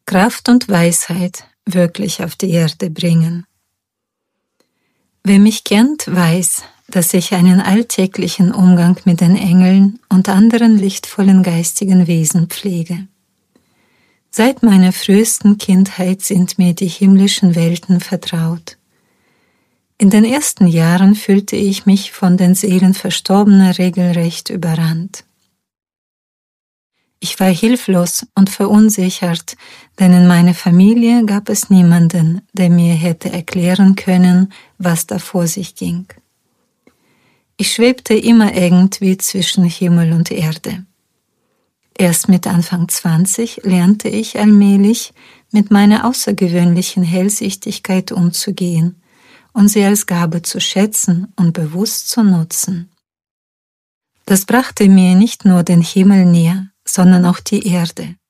Kraft und Weisheit wirklich auf die Erde bringen. Wer mich kennt, weiß, dass ich einen alltäglichen Umgang mit den Engeln und anderen lichtvollen geistigen Wesen pflege. Seit meiner frühesten Kindheit sind mir die himmlischen Welten vertraut. In den ersten Jahren fühlte ich mich von den Seelen Verstorbener regelrecht überrannt. Ich war hilflos und verunsichert, denn in meiner Familie gab es niemanden, der mir hätte erklären können, was da vor sich ging. Ich schwebte immer irgendwie zwischen Himmel und Erde. Erst mit Anfang 20 lernte ich allmählich, mit meiner außergewöhnlichen Hellsichtigkeit umzugehen und sie als Gabe zu schätzen und bewusst zu nutzen. Das brachte mir nicht nur den Himmel näher, sondern auch die Erde.